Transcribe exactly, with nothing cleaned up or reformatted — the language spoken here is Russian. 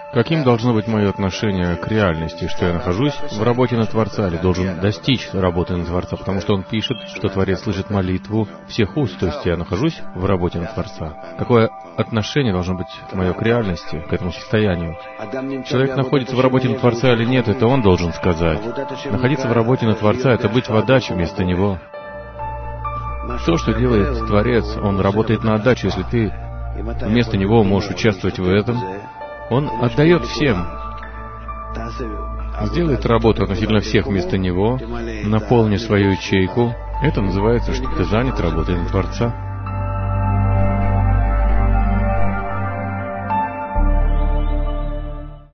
Каким должно быть мое отношение к реальности, что я нахожусь в работе на Творца или должен достичь работы на Творца, потому что он пишет, что Творец слышит молитву всех уст, то есть я нахожусь в работе на Творца. Какое отношение должно быть мое к реальности, к этому состоянию? Человек находится в работе на Творца или нет, это он должен сказать. Находиться в работе на Творца — это быть в отдаче вместо Него. То, что делает Творец, он работает на отдачу. Если ты вместо Него можешь участвовать в этом, Он отдает всем. Сделает работу относительно всех вместо Него, наполни свою ячейку. Это называется, что ты занят работой на Творца.